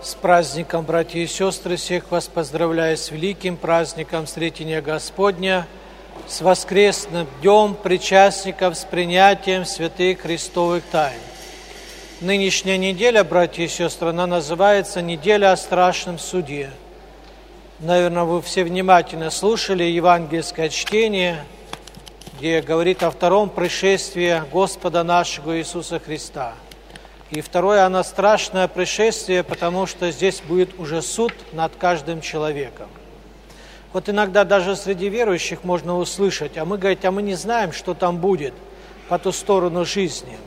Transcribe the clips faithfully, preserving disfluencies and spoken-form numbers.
С праздником, братья и сестры, всех вас поздравляю с великим праздником Сретения Господня, с воскресным днем причастников, с принятием святых Христовых тайн. Нынешняя неделя, братья и сестры, она называется «Неделя о страшном суде». Наверное, вы все внимательно слушали евангельское чтение, где говорит о втором пришествии Господа нашего Иисуса Христа. И второе, оно страшное пришествие, потому что здесь будет уже суд над каждым человеком. Вот иногда даже среди верующих можно услышать, а мы говорим, а мы не знаем, что там будет по ту сторону жизни.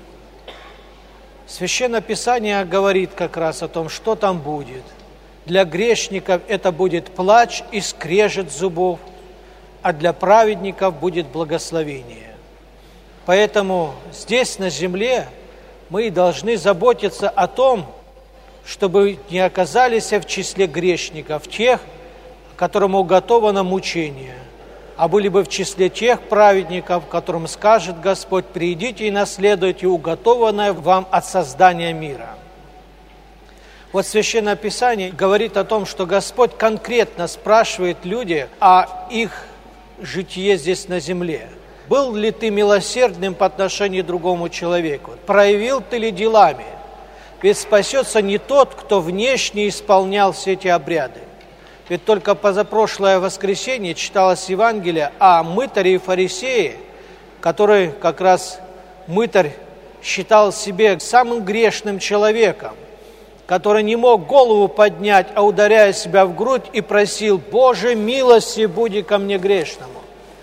Священное Писание говорит как раз о том, что там будет. Для грешников это будет плач и скрежет зубов, а для праведников будет благословение. Поэтому здесь, на земле, мы должны заботиться о том, чтобы не оказались в числе грешников, тех, которым уготовано мучение, а были бы в числе тех праведников, которым скажет Господь: «Придите и наследуйте уготованное вам от создания мира». Вот Священное Писание говорит о том, что Господь конкретно спрашивает людей о их житие здесь на земле. Был ли ты милосердным по отношению к другому человеку? Проявил ты ли делами? Ведь спасется не тот, кто внешне исполнял все эти обряды. Ведь только позапрошлое воскресенье читалось Евангелие о мытаре и фарисее, который как раз мытарь считал себя самым грешным человеком, который не мог голову поднять, а ударяя себя в грудь и просил: «Боже, милости буди ко мне грешному».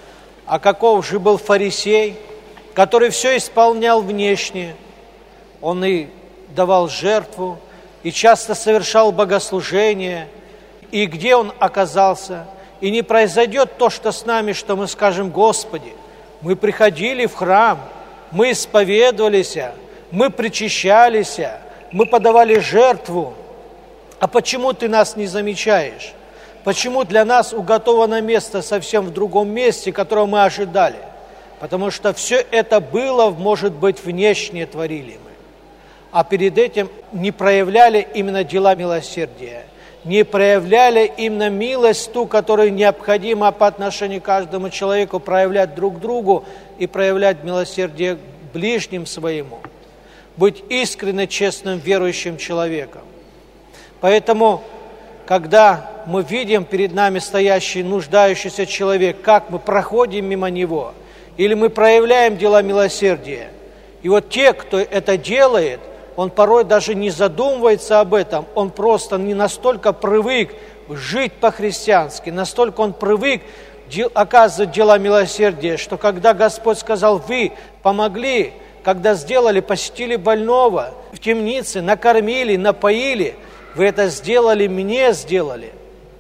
А каков же был фарисей, который все исполнял внешне? Он и давал жертву, и часто совершал богослужение. И где он оказался? И не произойдет то, что с нами, что мы скажем: «Господи, мы приходили в храм, мы исповедовались, мы причащались, мы подавали жертву, а почему ты нас не замечаешь? Почему для нас уготовано место совсем в другом месте, которого мы ожидали?» Потому что все это было, может быть, внешне творили мы. А перед этим не проявляли именно дела милосердия, не проявляли именно милость ту, которая необходима по отношению к каждому человеку, проявлять друг другу и проявлять милосердие к ближним своему. Быть искренне честным верующим человеком. Поэтому, когда мы видим перед нами стоящий нуждающийся человек, как мы проходим мимо него, или мы проявляем дела милосердия, и вот те, кто это делает, он порой даже не задумывается об этом, он просто не настолько привык жить по-христиански, настолько он привык оказывать дела милосердия, что когда Господь сказал: «Вы помогли», когда сделали, посетили больного в темнице, накормили, напоили, вы это сделали, мне сделали.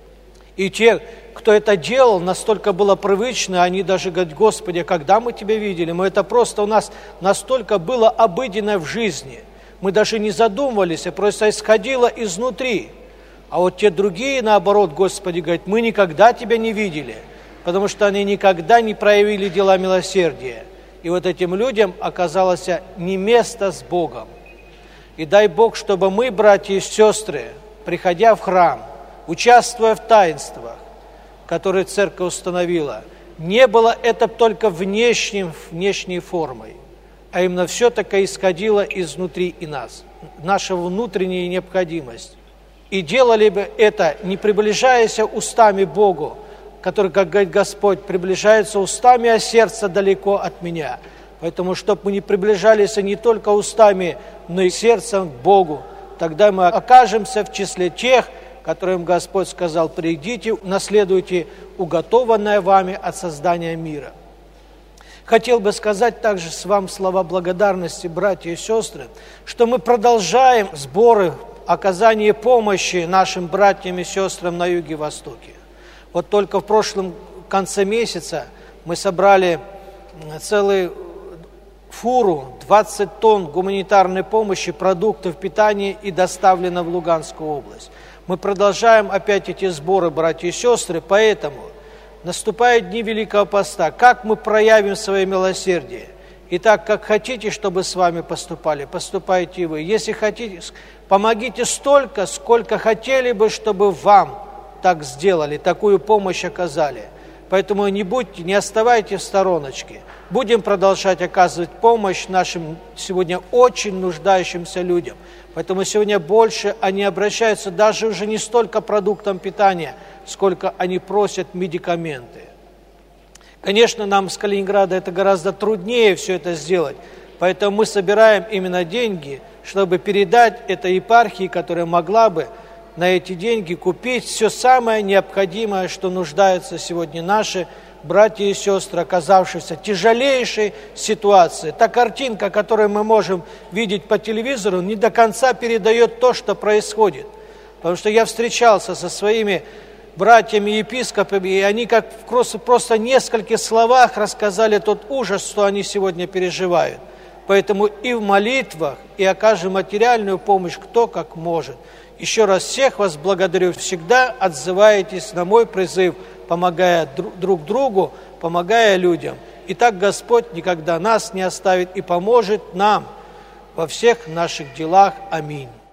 И те, кто это делал, настолько было привычно, они даже говорят: «Господи, когда мы Тебя видели?» Мы это просто у нас настолько было обыденно в жизни. Мы даже не задумывались, а просто исходило изнутри. А вот те другие, наоборот, Господи, говорят: «Мы никогда Тебя не видели», потому что они никогда не проявили дела милосердия. И вот этим людям оказалось не место с Богом. И дай Бог, чтобы мы, братья и сестры, приходя в храм, участвуя в таинствах, которые церковь установила, не было это только внешним, внешней формой, а именно все-таки исходило изнутри и нас, наша внутренняя необходимость. И делали бы это, не приближаясь устами к Богу, который, как говорит Господь, приближается устами, а сердце далеко от меня. Поэтому, чтобы мы не приближались не только устами, но и сердцем к Богу, тогда мы окажемся в числе тех, которым Господь сказал: «Придите, наследуйте уготованное вами от создания мира». Хотел бы сказать также с вами слова благодарности, братья и сестры, что мы продолжаем сборы оказания помощи нашим братьям и сестрам на юге и востоке. Вот только в прошлом конце месяца мы собрали целую фуру, двадцать тонн гуманитарной помощи, продуктов питания и доставлено в Луганскую область. Мы продолжаем опять эти сборы, братья и сестры, поэтому наступают дни Великого Поста. Как мы проявим свое милосердие? Итак, как хотите, чтобы с вами поступали, поступайте и вы. Если хотите, Помогите столько, сколько хотели бы, чтобы вам так сделали, такую помощь оказали. Поэтому не будьте, не оставайтесь в стороночке. Будем продолжать оказывать помощь нашим сегодня очень нуждающимся людям. Поэтому сегодня больше они обращаются даже уже не столько продуктам питания, сколько они просят медикаменты. Конечно, нам с Калининграда это гораздо труднее все это сделать, поэтому мы собираем именно деньги, чтобы передать этой епархии, которая могла бы на эти деньги купить все самое необходимое, что нуждаются сегодня наши братья и сестры, оказавшиеся в тяжелейшей ситуации. Та картинка, которую мы можем видеть по телевизору, не до конца передает то, что происходит. Потому что я встречался со своими братьями-епископами, и они как просто, просто в нескольких словах рассказали тот ужас, что они сегодня переживают. Поэтому и в молитвах, и окажем материальную помощь кто как может. Еще раз всех вас благодарю. Всегда отзываетесь на мой призыв, помогая друг другу, помогая людям. И так Господь никогда нас не оставит и поможет нам во всех наших делах. Аминь.